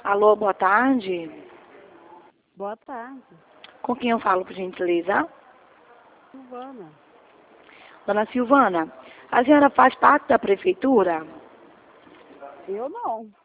Alô, boa tarde. Boa tarde, Com quem eu falo, por gentileza? Silvana. Dona Silvana, a senhora faz parte da prefeitura? Eu não.